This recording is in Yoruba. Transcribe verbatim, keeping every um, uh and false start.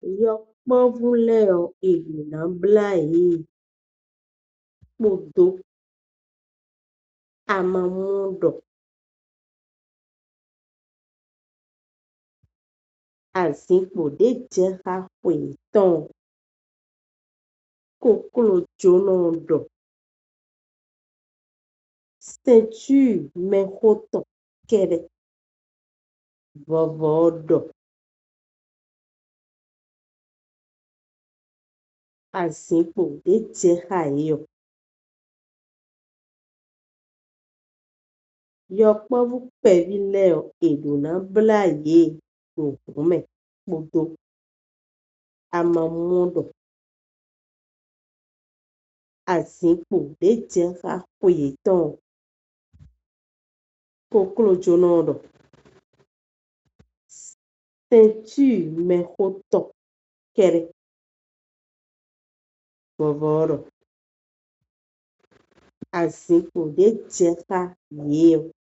Yɔkpɔvuleo ilunablayi kpodo amamundo azikpo dejeha hueton koklojonodo statue mehoto kere vovodo azikpo dejehayo yɔkpɔvu kpevileo ilunablayi ohume kpodo amamundo azikpo dejeha hueton koklojonodo statue mehoto kere vovodo azikpo dejeha yeo